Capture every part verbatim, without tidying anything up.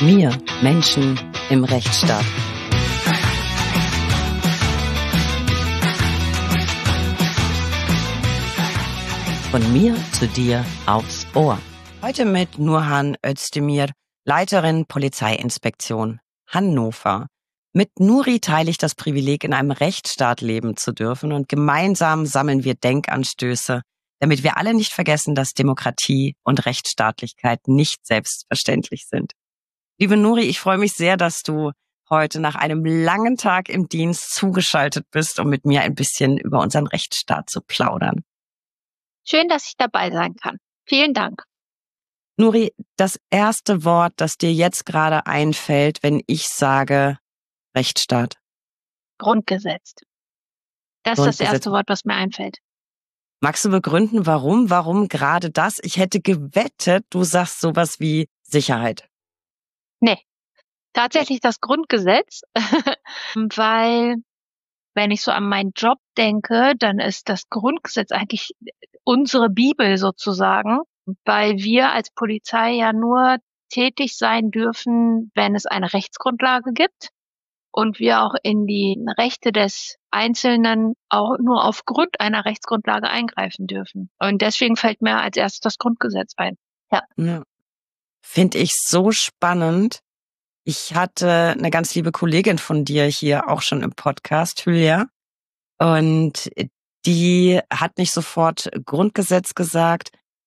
mir, Menschen im Rechtsstaat. Von mir zu dir aufs Ohr. Heute mit Nurhan Özdemir, Leiterin Polizeiinspektion Hannover. Mit Nuri teile ich das Privileg, in einem Rechtsstaat leben zu dürfen, und gemeinsam sammeln wir Denkanstöße, damit wir alle nicht vergessen, dass Demokratie und Rechtsstaatlichkeit nicht selbstverständlich sind. Liebe Nuri, ich freue mich sehr, dass du heute nach einem langen Tag im Dienst zugeschaltet bist, um mit mir ein bisschen über unseren Rechtsstaat zu plaudern. Schön, dass ich dabei sein kann. Vielen Dank. Nuri, das erste Wort, das dir jetzt gerade einfällt, wenn ich sage Rechtsstaat. Grundgesetz. Das ist das erste Wort, was mir einfällt. Magst du begründen, warum? Warum gerade das? Ich hätte gewettet, du sagst sowas wie Sicherheit. Nee, tatsächlich das Grundgesetz, weil wenn ich so an meinen Job denke, dann ist das Grundgesetz eigentlich unsere Bibel sozusagen, weil wir als Polizei ja nur tätig sein dürfen, wenn es eine Rechtsgrundlage gibt und wir auch in die Rechte des Einzelnen auch nur aufgrund einer Rechtsgrundlage eingreifen dürfen. Und deswegen fällt mir als erstes das Grundgesetz ein. Ja. Ja. Finde ich so spannend. Ich hatte eine ganz liebe Kollegin von dir hier auch schon im Podcast, Hülya, und die hat nicht sofort Grundgesetz gesagt,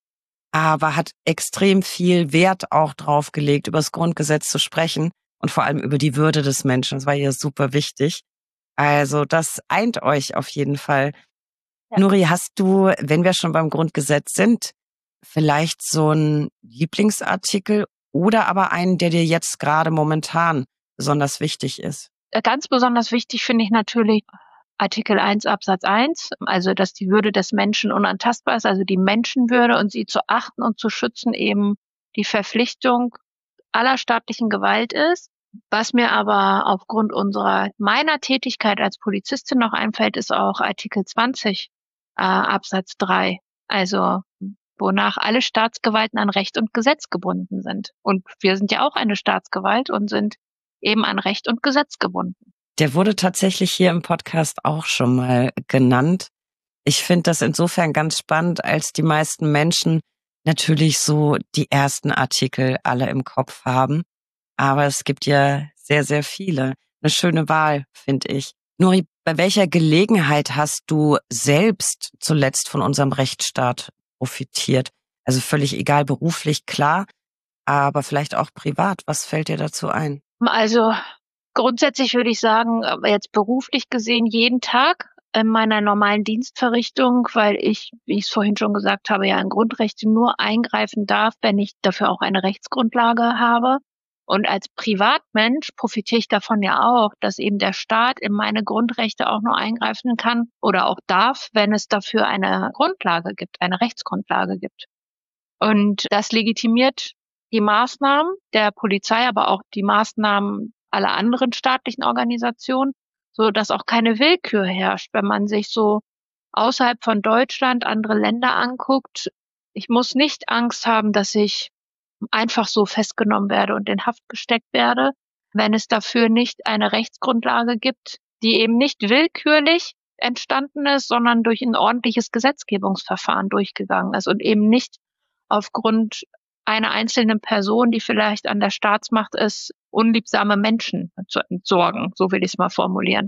aber hat extrem viel Wert auch drauf gelegt, über das Grundgesetz zu sprechen und vor allem über die Würde des Menschen. Das war ihr super wichtig. Also das eint euch auf jeden Fall. Ja. Nuri, hast du, wenn wir schon beim Grundgesetz sind, vielleicht so einen Lieblingsartikel oder aber einen, der dir jetzt gerade momentan besonders wichtig ist? Ganz besonders wichtig finde ich natürlich Artikel eins Absatz eins, also dass die Würde des Menschen unantastbar ist, also die Menschenwürde, und sie zu achten und zu schützen eben die Verpflichtung aller staatlichen Gewalt ist. Was mir aber aufgrund unserer meiner Tätigkeit als Polizistin noch einfällt, ist auch Artikel zwanzig äh, Absatz drei, also wonach alle Staatsgewalten an Recht und Gesetz gebunden sind. Und wir sind ja auch eine Staatsgewalt und sind eben an Recht und Gesetz gebunden. Der wurde tatsächlich hier im Podcast auch schon mal genannt. Ich finde das insofern ganz spannend, als die meisten Menschen natürlich so die ersten Artikel alle im Kopf haben. Aber es gibt ja sehr, sehr viele. Eine schöne Wahl, finde ich. Nuri, bei welcher Gelegenheit hast du selbst zuletzt von unserem Rechtsstaat profitiert? Also völlig egal, beruflich, klar, aber vielleicht auch privat. Was fällt dir dazu ein? Also grundsätzlich würde ich sagen, jetzt beruflich gesehen jeden Tag in meiner normalen Dienstverrichtung, weil ich, wie ich es vorhin schon gesagt habe, ja in Grundrechte nur eingreifen darf, wenn ich dafür auch eine Rechtsgrundlage habe. Und als Privatmensch profitiere ich davon ja auch, dass eben der Staat in meine Grundrechte auch nur eingreifen kann oder auch darf, wenn es dafür eine Grundlage gibt, eine Rechtsgrundlage gibt. Und das legitimiert die Maßnahmen der Polizei, aber auch die Maßnahmen aller anderen staatlichen Organisationen, so dass auch keine Willkür herrscht, wenn man sich so außerhalb von Deutschland andere Länder anguckt. Ich muss nicht Angst haben, dass ich einfach so festgenommen werde und in Haft gesteckt werde, wenn es dafür nicht eine Rechtsgrundlage gibt, die eben nicht willkürlich entstanden ist, sondern durch ein ordentliches Gesetzgebungsverfahren durchgegangen ist und eben nicht aufgrund einer einzelnen Person, die vielleicht an der Staatsmacht ist, unliebsame Menschen zu entsorgen, so will ich es mal formulieren.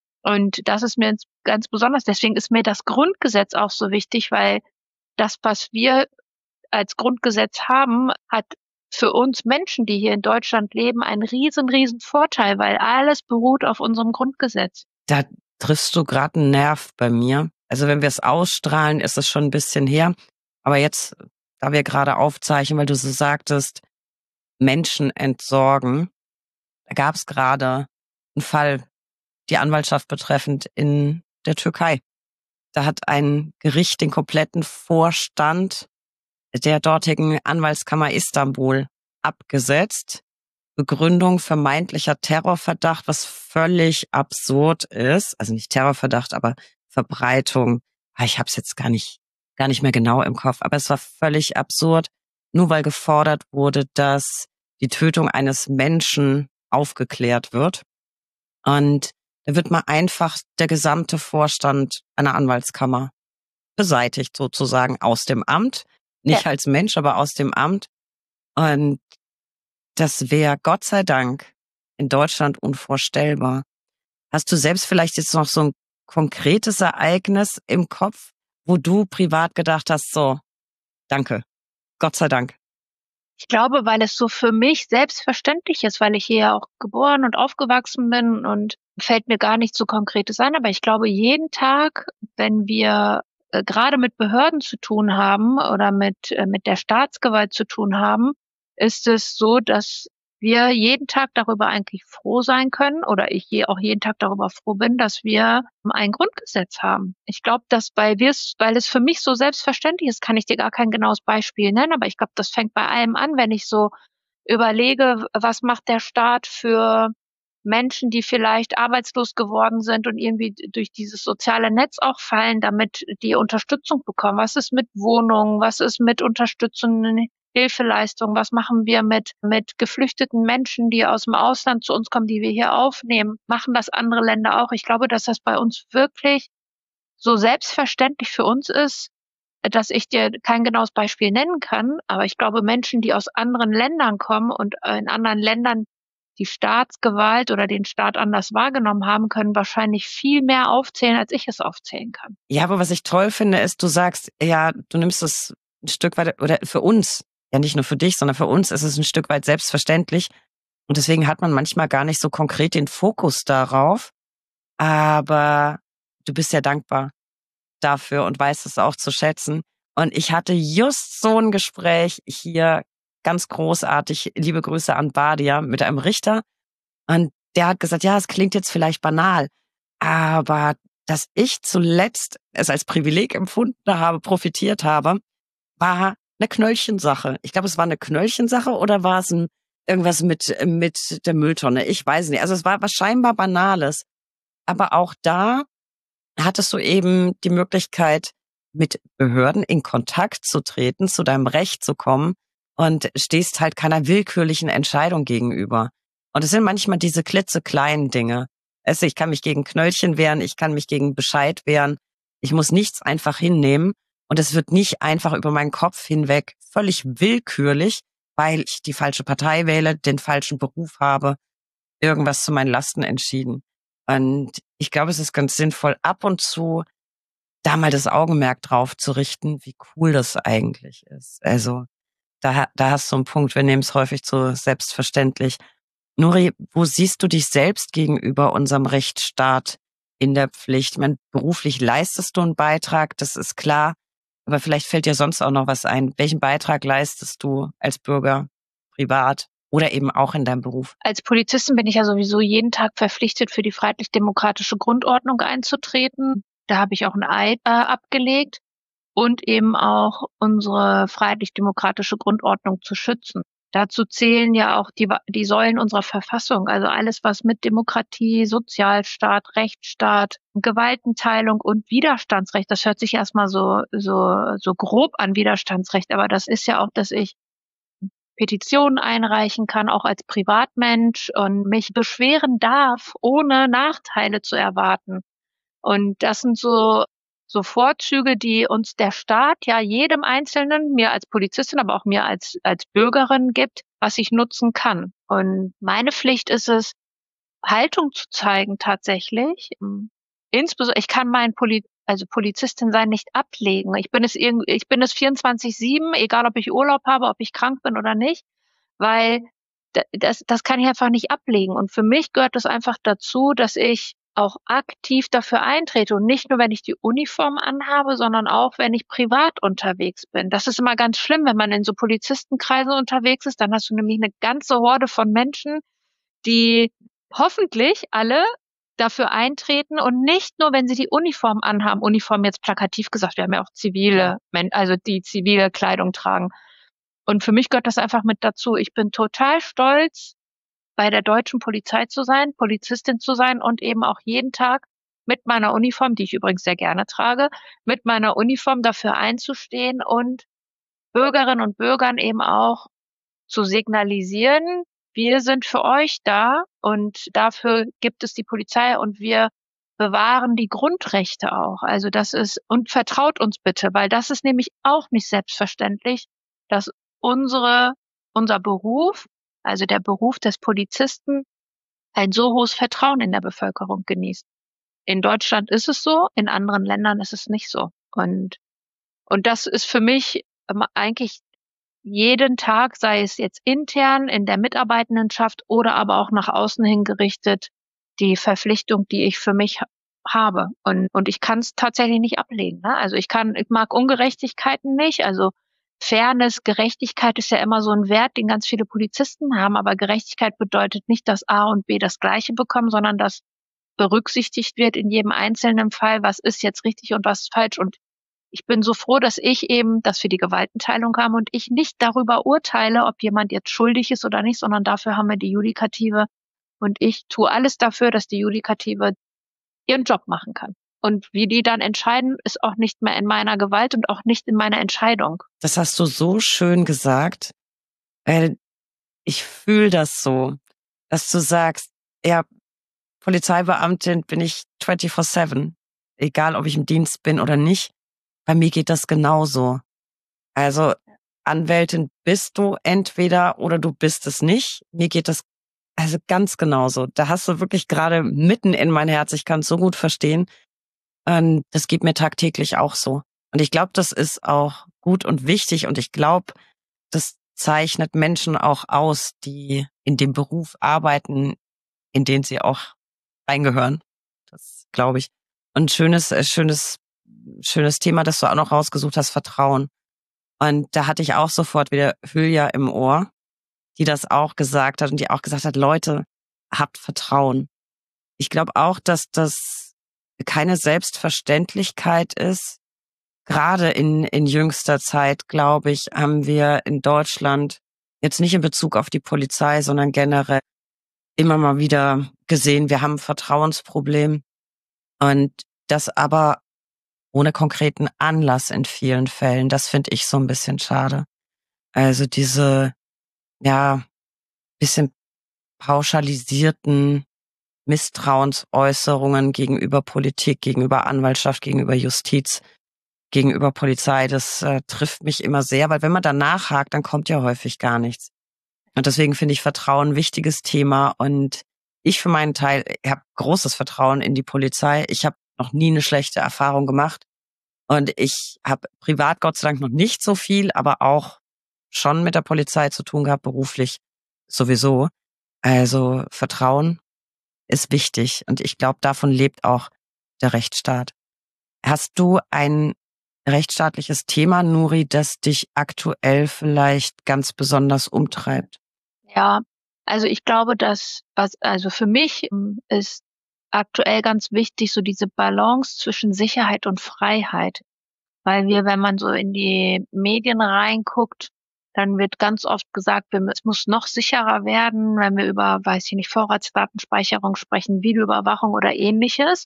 Und das ist mir ganz besonders, deswegen ist mir das Grundgesetz auch so wichtig, weil das, was wir als Grundgesetz haben, hat für uns Menschen, die hier in Deutschland leben, einen riesen, riesen Vorteil, weil alles beruht auf unserem Grundgesetz. Da triffst du gerade einen Nerv bei mir. Also wenn wir es ausstrahlen, ist es schon ein bisschen her. Aber jetzt, da wir gerade aufzeichnen, weil du so sagtest, Menschen entsorgen, da gab es gerade einen Fall, die Anwaltschaft betreffend in der Türkei. Da hat ein Gericht den kompletten Vorstand der dortigen Anwaltskammer Istanbul abgesetzt. Begründung vermeintlicher Terrorverdacht, was völlig absurd ist. Also nicht Terrorverdacht, aber Verbreitung. Ich habe es jetzt gar nicht, gar nicht mehr genau im Kopf, aber es war völlig absurd, nur weil gefordert wurde, dass die Tötung eines Menschen aufgeklärt wird. Und da wird mal einfach der gesamte Vorstand einer Anwaltskammer beseitigt, sozusagen aus dem Amt. Nicht Ja. als Mensch, aber aus dem Amt. Und das wäre Gott sei Dank in Deutschland unvorstellbar. Hast du selbst vielleicht jetzt noch so ein konkretes Ereignis im Kopf, wo du privat gedacht hast, so, danke, Gott sei Dank? Ich glaube, weil es so für mich selbstverständlich ist, weil ich hier ja auch geboren und aufgewachsen bin und fällt mir gar nicht so Konkretes ein. Aber ich glaube, jeden Tag, wenn wir äh, gerade mit Behörden zu tun haben oder mit, äh, mit der Staatsgewalt zu tun haben, ist es so, dass wir jeden Tag darüber eigentlich froh sein können oder ich je, auch jeden Tag darüber froh bin, dass wir ein Grundgesetz haben. Ich glaube, dass weil wir es, weil es für mich so selbstverständlich ist, kann ich dir gar kein genaues Beispiel nennen, aber ich glaube, das fängt bei allem an, wenn ich so überlege, was macht der Staat für Menschen, die vielleicht arbeitslos geworden sind und irgendwie durch dieses soziale Netz auch fallen, damit die Unterstützung bekommen. Was ist mit Wohnungen? Was ist mit Unterstützung, Hilfeleistung? Was machen wir mit, mit geflüchteten Menschen, die aus dem Ausland zu uns kommen, die wir hier aufnehmen? Machen das andere Länder auch? Ich glaube, dass das bei uns wirklich so selbstverständlich für uns ist, dass ich dir kein genaues Beispiel nennen kann. Aber ich glaube, Menschen, die aus anderen Ländern kommen und in anderen Ländern die Staatsgewalt oder den Staat anders wahrgenommen haben, können wahrscheinlich viel mehr aufzählen, als ich es aufzählen kann. Ja, aber was ich toll finde, ist, du sagst, ja, du nimmst es ein Stück weit, oder für uns, ja nicht nur für dich, sondern für uns ist es ein Stück weit selbstverständlich. Und deswegen hat man manchmal gar nicht so konkret den Fokus darauf. Aber du bist ja dankbar dafür und weißt es auch zu schätzen. Und ich hatte just so ein Gespräch hier, ganz großartig, liebe Grüße an Badia, mit einem Richter. Und der hat gesagt, ja, es klingt jetzt vielleicht banal, aber dass ich zuletzt es als Privileg empfunden habe, profitiert habe, war eine Knöllchensache. Ich glaube, es war eine Knöllchensache oder war es ein, irgendwas mit, mit der Mülltonne? Ich weiß nicht. Also es war was scheinbar Banales. Aber auch da hattest du eben die Möglichkeit, mit Behörden in Kontakt zu treten, zu deinem Recht zu kommen und stehst halt keiner willkürlichen Entscheidung gegenüber. Und es sind manchmal diese klitzekleinen Dinge. Also ich kann mich gegen Knöllchen wehren, ich kann mich gegen Bescheid wehren. Ich muss nichts einfach hinnehmen und es wird nicht einfach über meinen Kopf hinweg völlig willkürlich, weil ich die falsche Partei wähle, den falschen Beruf habe, irgendwas zu meinen Lasten entschieden. Und ich glaube, es ist ganz sinnvoll, ab und zu da mal das Augenmerk drauf zu richten, wie cool das eigentlich ist. Also da, da hast du einen Punkt, wir nehmen es häufig zu selbstverständlich. Nuri, wo siehst du dich selbst gegenüber unserem Rechtsstaat in der Pflicht? Ich meine, beruflich leistest du einen Beitrag, das ist klar, aber vielleicht fällt dir sonst auch noch was ein. Welchen Beitrag leistest du als Bürger, privat oder eben auch in deinem Beruf? Als Polizistin bin ich ja sowieso jeden Tag verpflichtet, für die freiheitlich-demokratische Grundordnung einzutreten. Da habe ich auch ein Eid äh, abgelegt und eben auch unsere freiheitlich-demokratische Grundordnung zu schützen. Dazu zählen ja auch die, die Säulen unserer Verfassung, also alles, was mit Demokratie, Sozialstaat, Rechtsstaat, Gewaltenteilung und Widerstandsrecht, das hört sich erstmal so, so, so grob an, Widerstandsrecht, aber das ist ja auch, dass ich Petitionen einreichen kann, auch als Privatmensch und mich beschweren darf, ohne Nachteile zu erwarten. Und das sind so, so Vorzüge, die uns der Staat ja jedem Einzelnen, mir als Polizistin, aber auch mir als, als Bürgerin gibt, was ich nutzen kann. Und meine Pflicht ist es, Haltung zu zeigen tatsächlich. Insbesondere, ich kann meinen Poli also Polizistin sein nicht ablegen. Ich bin es irgendwie, ich bin es vierundzwanzig sieben, egal ob ich Urlaub habe, ob ich krank bin oder nicht, weil das, das kann ich einfach nicht ablegen. Und für mich gehört es einfach dazu, dass ich auch aktiv dafür eintrete und nicht nur, wenn ich die Uniform anhabe, sondern auch, wenn ich privat unterwegs bin. Das ist immer ganz schlimm, wenn man in so Polizistenkreisen unterwegs ist, dann hast du nämlich eine ganze Horde von Menschen, die hoffentlich alle dafür eintreten und nicht nur, wenn sie die Uniform anhaben, Uniform jetzt plakativ gesagt, wir haben ja auch zivile, also die zivile Kleidung tragen. Und für mich gehört das einfach mit dazu. Ich bin total stolz, bei der deutschen Polizei zu sein, Polizistin zu sein und eben auch jeden Tag mit meiner Uniform, die ich übrigens sehr gerne trage, mit meiner Uniform dafür einzustehen und Bürgerinnen und Bürgern eben auch zu signalisieren, wir sind für euch da und dafür gibt es die Polizei und wir bewahren die Grundrechte auch. Also das ist, und vertraut uns bitte, weil das ist nämlich auch nicht selbstverständlich, dass unsere, unser Beruf, also der Beruf des Polizisten, ein so hohes Vertrauen in der Bevölkerung genießt. In Deutschland ist es so, in anderen Ländern ist es nicht so. Und, und das ist für mich eigentlich jeden Tag, sei es jetzt intern in der Mitarbeitendenschaft oder aber auch nach außen hin gerichtet, die Verpflichtung, die ich für mich habe. Und, und ich kann es tatsächlich nicht ablehnen. Ne? Also ich kann, ich mag Ungerechtigkeiten nicht. Also Fairness, Gerechtigkeit ist ja immer so ein Wert, den ganz viele Polizisten haben. Aber Gerechtigkeit bedeutet nicht, dass A und B das Gleiche bekommen, sondern dass berücksichtigt wird in jedem einzelnen Fall, was ist jetzt richtig und was ist falsch. Und ich bin so froh, dass ich eben, dass wir die Gewaltenteilung haben und ich nicht darüber urteile, ob jemand jetzt schuldig ist oder nicht, sondern dafür haben wir die Judikative. Und ich tue alles dafür, dass die Judikative ihren Job machen kann. Und wie die dann entscheiden, ist auch nicht mehr in meiner Gewalt und auch nicht in meiner Entscheidung. Das hast du so schön gesagt. Äh, ich fühle das so, dass du sagst, ja, Polizeibeamtin bin ich vierundzwanzig sieben, egal ob ich im Dienst bin oder nicht. Bei mir geht das genauso. Also Anwältin bist du entweder oder du bist es nicht. Mir geht das also ganz genauso. Da hast du wirklich gerade mitten in mein Herz. Ich kann es so gut verstehen. Und das geht mir tagtäglich auch so. Und ich glaube, das ist auch gut und wichtig. Und ich glaube, das zeichnet Menschen auch aus, die in dem Beruf arbeiten, in den sie auch reingehören. Das glaube ich. Und schönes, äh, schönes, schönes Thema, das du auch noch rausgesucht hast, Vertrauen. Und da hatte ich auch sofort wieder Hülya im Ohr, die das auch gesagt hat und die auch gesagt hat, Leute, habt Vertrauen. Ich glaube auch, dass das keine Selbstverständlichkeit ist. Gerade in, in jüngster Zeit, glaube ich, haben wir in Deutschland jetzt nicht in Bezug auf die Polizei, sondern generell immer mal wieder gesehen, wir haben ein Vertrauensproblem und das aber ohne konkreten Anlass in vielen Fällen. Das finde ich so ein bisschen schade. Also diese, ja, bisschen pauschalisierten Misstrauensäußerungen gegenüber Politik, gegenüber Anwaltschaft, gegenüber Justiz, gegenüber Polizei, das äh, trifft mich immer sehr, weil wenn man da nachhakt, dann kommt ja häufig gar nichts. Und deswegen finde ich Vertrauen ein wichtiges Thema und ich für meinen Teil habe großes Vertrauen in die Polizei. Ich habe noch nie eine schlechte Erfahrung gemacht und ich habe privat Gott sei Dank noch nicht so viel, aber auch schon mit der Polizei zu tun gehabt, beruflich sowieso. Also Vertrauen ist wichtig und ich glaube, davon lebt auch der Rechtsstaat. Hast du ein rechtsstaatliches Thema, Nuri, das dich aktuell vielleicht ganz besonders umtreibt? Ja, also ich glaube, dass was, also für mich ähm, ist aktuell ganz wichtig, so diese Balance zwischen Sicherheit und Freiheit. Weil wir, wenn man so in die Medien reinguckt, dann wird ganz oft gesagt, wir, es muss noch sicherer werden, wenn wir über, weiß ich nicht, Vorratsdatenspeicherung sprechen, Videoüberwachung oder ähnliches.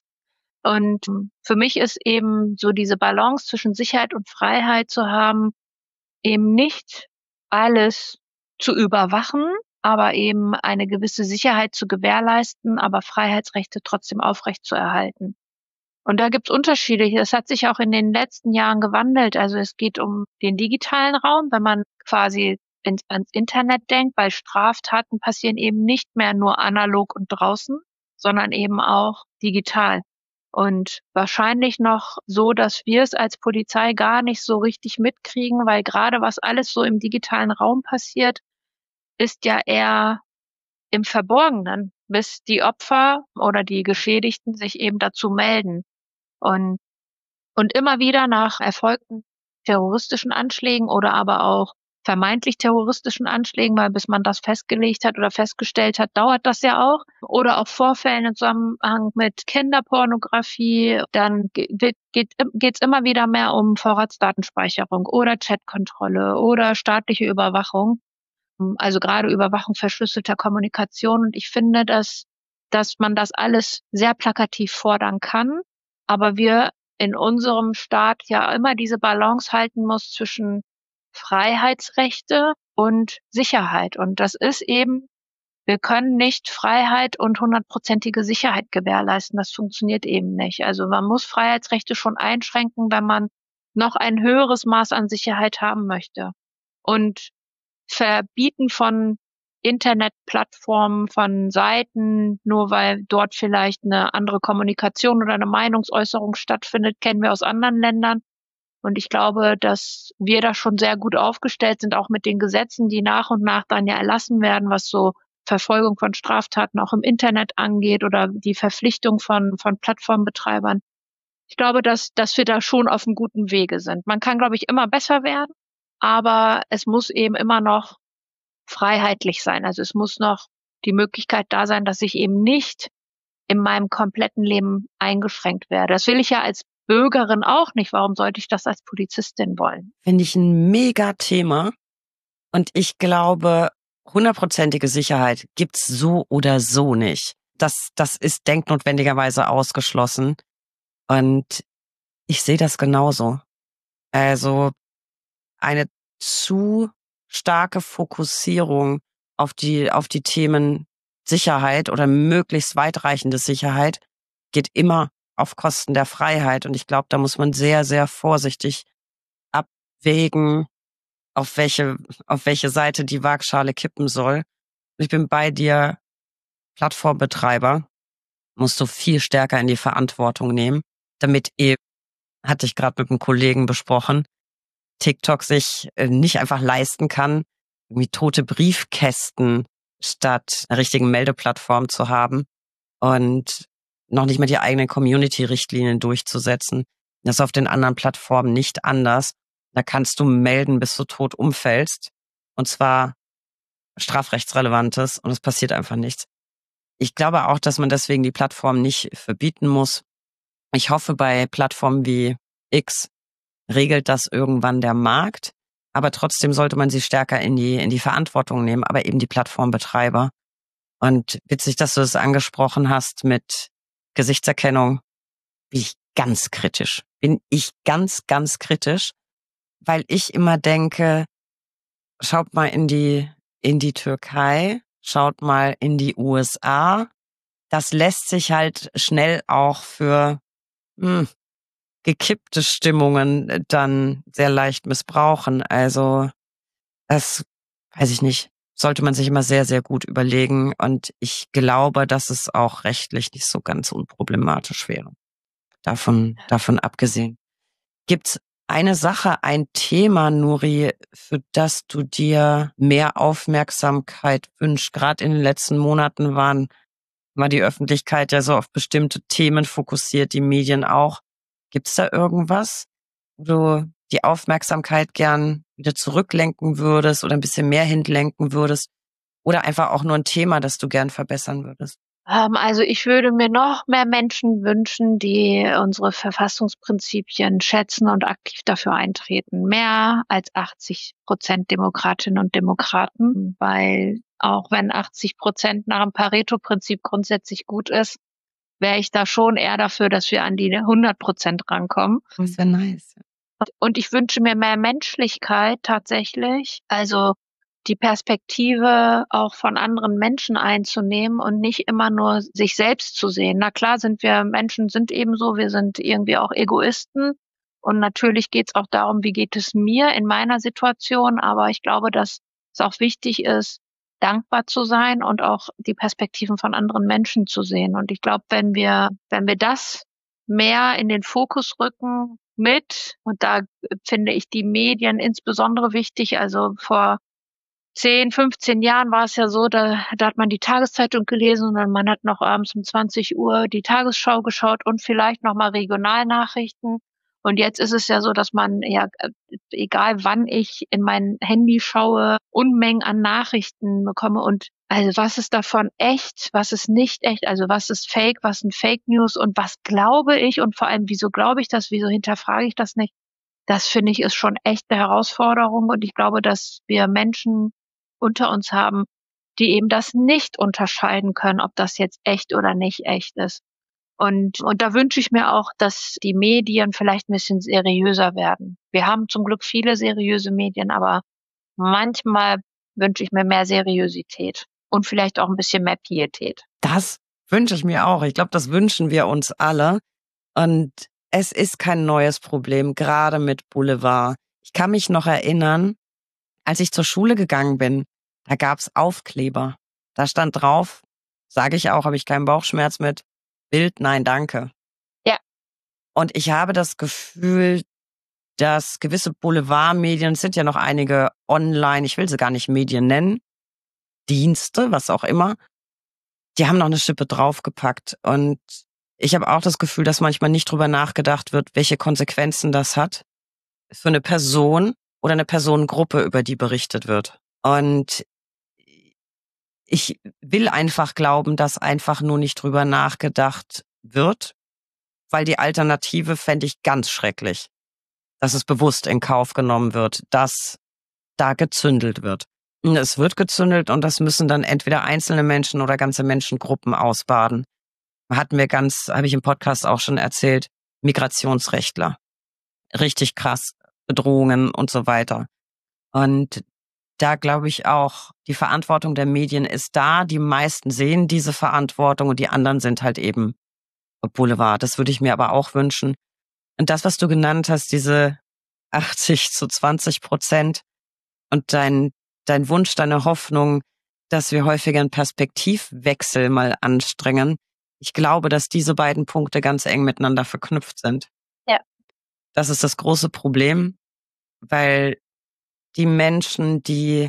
Und für mich ist eben so diese Balance zwischen Sicherheit und Freiheit zu haben, eben nicht alles zu überwachen, aber eben eine gewisse Sicherheit zu gewährleisten, aber Freiheitsrechte trotzdem aufrechtzuerhalten. Und da gibt's Unterschiede. Das hat sich auch in den letzten Jahren gewandelt. Also es geht um den digitalen Raum, wenn man quasi ins, ans Internet denkt, weil Straftaten passieren eben nicht mehr nur analog und draußen, sondern eben auch digital. Und wahrscheinlich noch so, dass wir es als Polizei gar nicht so richtig mitkriegen, weil gerade was alles so im digitalen Raum passiert, ist ja eher im Verborgenen, bis die Opfer oder die Geschädigten sich eben dazu melden. Und, und immer wieder nach erfolgten terroristischen Anschlägen oder aber auch vermeintlich terroristischen Anschlägen, weil bis man das festgelegt hat oder festgestellt hat, dauert das ja auch. Oder auch Vorfällen im Zusammenhang mit Kinderpornografie. Dann geht geht geht's immer wieder mehr um Vorratsdatenspeicherung oder Chatkontrolle oder staatliche Überwachung. Also gerade Überwachung verschlüsselter Kommunikation. Und ich finde, dass, dass man das alles sehr plakativ fordern kann, aber wir in unserem Staat ja immer diese Balance halten muss zwischen Freiheitsrechte und Sicherheit. Und das ist eben, wir können nicht Freiheit und hundertprozentige Sicherheit gewährleisten. Das funktioniert eben nicht. Also man muss Freiheitsrechte schon einschränken, wenn man noch ein höheres Maß an Sicherheit haben möchte. Und Verbieten von Internetplattformen, von Seiten, nur weil dort vielleicht eine andere Kommunikation oder eine Meinungsäußerung stattfindet, kennen wir aus anderen Ländern. Und ich glaube, dass wir da schon sehr gut aufgestellt sind, auch mit den Gesetzen, die nach und nach dann ja erlassen werden, was so Verfolgung von Straftaten auch im Internet angeht oder die Verpflichtung von, von Plattformbetreibern. Ich glaube, dass, dass wir da schon auf einem guten Wege sind. Man kann, glaube ich, immer besser werden, aber es muss eben immer noch freiheitlich sein. Also es muss noch die Möglichkeit da sein, dass ich eben nicht in meinem kompletten Leben eingeschränkt werde. Das will ich ja als Bürgerin auch nicht. Warum sollte ich das als Polizistin wollen? Finde ich ein mega Thema. Und ich glaube, hundertprozentige Sicherheit gibt's so oder so nicht. Das, das ist denknotwendigerweise ausgeschlossen. Und ich sehe das genauso. Also eine zu starke Fokussierung auf die, auf die Themen Sicherheit oder möglichst weitreichende Sicherheit geht immer auf Kosten der Freiheit. Und ich glaube, da muss man sehr, sehr vorsichtig abwägen, auf welche, auf welche Seite die Waagschale kippen soll. Ich bin bei dir, Plattformbetreiber musst du viel stärker in die Verantwortung nehmen, damit eben, hatte ich gerade mit einem Kollegen besprochen, TikTok sich äh, nicht einfach leisten kann, irgendwie tote Briefkästen statt einer richtigen Meldeplattform zu haben und noch nicht mal die eigenen Community-Richtlinien durchzusetzen. Das ist auf den anderen Plattformen nicht anders. Da kannst du melden, bis du tot umfällst. Und zwar strafrechtsrelevantes, und es passiert einfach nichts. Ich glaube auch, dass man deswegen die Plattform nicht verbieten muss. Ich hoffe, bei Plattformen wie X regelt das irgendwann der Markt, aber trotzdem sollte man sie stärker in die in die Verantwortung nehmen, aber eben die Plattformbetreiber. Und witzig, dass du das angesprochen hast mit Gesichtserkennung, bin ich ganz kritisch. Bin ich ganz, ganz kritisch, weil ich immer denke, schaut mal in die in die Türkei, schaut mal in die U S A. Das lässt sich halt schnell auch für hm, gekippte Stimmungen dann sehr leicht missbrauchen. Also das weiß ich nicht. Sollte man sich immer sehr, sehr gut überlegen. Und ich glaube, dass es auch rechtlich nicht so ganz unproblematisch wäre. Davon, davon abgesehen. Gibt's eine Sache, ein Thema, Nuri, für das du dir mehr Aufmerksamkeit wünschst? Gerade in den letzten Monaten waren, war die Öffentlichkeit ja so auf bestimmte Themen fokussiert, die Medien auch. Gibt's da irgendwas, wo du die Aufmerksamkeit gern wieder zurücklenken würdest oder ein bisschen mehr hinlenken würdest? Oder einfach auch nur ein Thema, das du gern verbessern würdest? Ähm, also ich würde mir noch mehr Menschen wünschen, die unsere Verfassungsprinzipien schätzen und aktiv dafür eintreten. Mehr als achtzig Prozent Demokratinnen und Demokraten, weil auch wenn achtzig Prozent nach dem Pareto-Prinzip grundsätzlich gut ist, wäre ich da schon eher dafür, dass wir an die hundert Prozent rankommen. Das wäre nice. Und ich wünsche mir mehr Menschlichkeit tatsächlich. Also die Perspektive auch von anderen Menschen einzunehmen und nicht immer nur sich selbst zu sehen. Na klar sind wir Menschen, sind eben so, wir sind irgendwie auch Egoisten. Und natürlich geht es auch darum, wie geht es mir in meiner Situation. Aber ich glaube, dass es auch wichtig ist, dankbar zu sein und auch die Perspektiven von anderen Menschen zu sehen. Und ich glaube, wenn wir, wenn wir das mehr in den Fokus rücken mit, und da finde ich die Medien insbesondere wichtig, also vor zehn, fünfzehn Jahren war es ja so, da, da hat man die Tageszeitung gelesen und dann man hat noch abends um zwanzig Uhr die Tagesschau geschaut und vielleicht noch mal Regionalnachrichten. Und jetzt ist es ja so, dass man ja, egal wann ich in mein Handy schaue, Unmengen an Nachrichten bekomme. Und also was ist davon echt, was ist nicht echt, also was ist Fake, was sind Fake News und was glaube ich und vor allem, wieso glaube ich das, wieso hinterfrage ich das nicht? Das finde ich ist schon echt eine Herausforderung und ich glaube, dass wir Menschen unter uns haben, die eben das nicht unterscheiden können, ob das jetzt echt oder nicht echt ist. Und, und da wünsche ich mir auch, dass die Medien vielleicht ein bisschen seriöser werden. Wir haben zum Glück viele seriöse Medien, aber manchmal wünsche ich mir mehr Seriosität und vielleicht auch ein bisschen mehr Pietät. Das wünsche ich mir auch. Ich glaube, das wünschen wir uns alle. Und es ist kein neues Problem, gerade mit Boulevard. Ich kann mich noch erinnern, als ich zur Schule gegangen bin, da gab's Aufkleber. Da stand drauf, sage ich auch, habe ich keinen Bauchschmerz mit, Bild, nein, danke. Ja. Und ich habe das Gefühl, dass gewisse Boulevardmedien, es sind ja noch einige online, ich will sie gar nicht Medien nennen, Dienste, was auch immer, die haben noch eine Schippe draufgepackt. Und ich habe auch das Gefühl, dass manchmal nicht drüber nachgedacht wird, welche Konsequenzen das hat für eine Person oder eine Personengruppe, über die berichtet wird. Und ich will einfach glauben, dass einfach nur nicht drüber nachgedacht wird, weil die Alternative fände ich ganz schrecklich, dass es bewusst in Kauf genommen wird, dass da gezündelt wird. Und es wird gezündelt und das müssen dann entweder einzelne Menschen oder ganze Menschengruppen ausbaden. Hatten wir ganz, habe ich im Podcast auch schon erzählt, Migrationsrechtler. Richtig krass, Bedrohungen und so weiter. Und da glaube ich auch, die Verantwortung der Medien ist da. Die meisten sehen diese Verantwortung und die anderen sind halt eben Boulevard. Das würde ich mir aber auch wünschen. Und das, was du genannt hast, diese achtzig zu zwanzig Prozent und dein, dein Wunsch, deine Hoffnung, dass wir häufiger einen Perspektivwechsel mal anstrengen. Ich glaube, dass diese beiden Punkte ganz eng miteinander verknüpft sind. Ja. Das ist das große Problem, weil die Menschen, die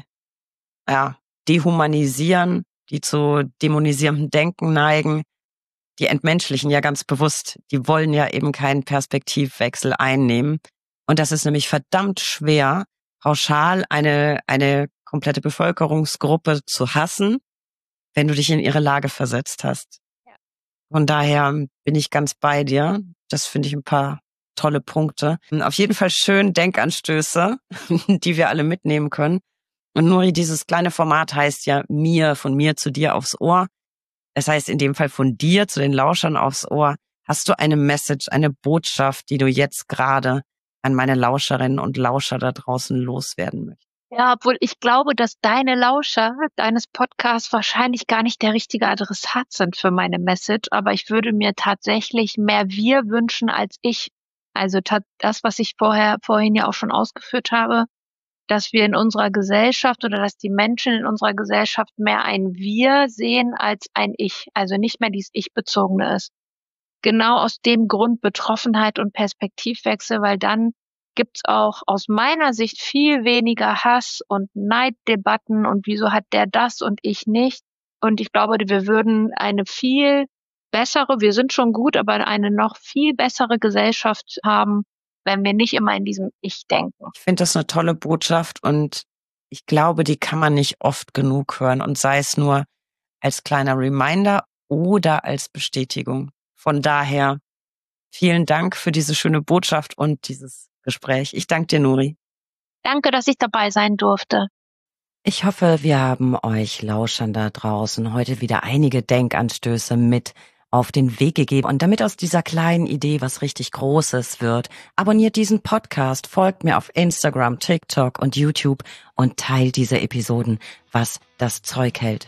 ja dehumanisieren, die zu dämonisierendem Denken neigen, die entmenschlichen ja ganz bewusst, die wollen ja eben keinen Perspektivwechsel einnehmen. Und das ist nämlich verdammt schwer, pauschal eine eine komplette Bevölkerungsgruppe zu hassen, wenn du dich in ihre Lage versetzt hast. Ja. Von daher bin ich ganz bei dir. Das finde ich ein paar tolle Punkte. Auf jeden Fall schön Denkanstöße, die wir alle mitnehmen können. Und Nuri, dieses kleine Format heißt ja mir, von mir zu dir aufs Ohr. Das heißt in dem Fall von dir zu den Lauschern aufs Ohr. Hast du eine Message, eine Botschaft, die du jetzt gerade an meine Lauscherinnen und Lauscher da draußen loswerden möchtest? Ja, obwohl ich glaube, dass deine Lauscher deines Podcasts wahrscheinlich gar nicht der richtige Adressat sind für meine Message, aber ich würde mir tatsächlich mehr wir wünschen als ich. Also das, was ich vorher vorhin ja auch schon ausgeführt habe, dass wir in unserer Gesellschaft oder dass die Menschen in unserer Gesellschaft mehr ein Wir sehen als ein Ich, also nicht mehr dieses Ich-Bezogene ist. Genau aus dem Grund Betroffenheit und Perspektivwechsel, weil dann gibt's auch aus meiner Sicht viel weniger Hass und Neiddebatten und wieso hat der das und ich nicht. Und ich glaube, wir würden eine viel bessere, wir sind schon gut, aber eine noch viel bessere Gesellschaft haben, wenn wir nicht immer in diesem Ich denken. Ich finde das eine tolle Botschaft und ich glaube, die kann man nicht oft genug hören und sei es nur als kleiner Reminder oder als Bestätigung. Von daher vielen Dank für diese schöne Botschaft und dieses Gespräch. Ich danke dir, Nuri. Danke, dass ich dabei sein durfte. Ich hoffe, wir haben euch Lauschern da draußen heute wieder einige Denkanstöße mit auf den Weg gegeben. Und damit aus dieser kleinen Idee was richtig Großes wird, abonniert diesen Podcast, folgt mir auf Instagram, TikTok und YouTube und teilt diese Episoden, was das Zeug hält.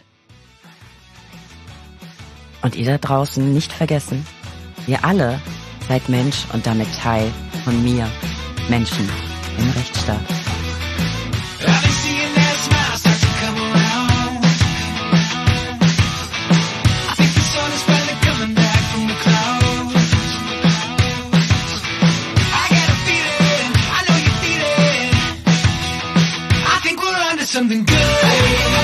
Und ihr da draußen nicht vergessen, ihr alle seid Mensch und damit Teil von mir, Menschen im Rechtsstaat. Something good.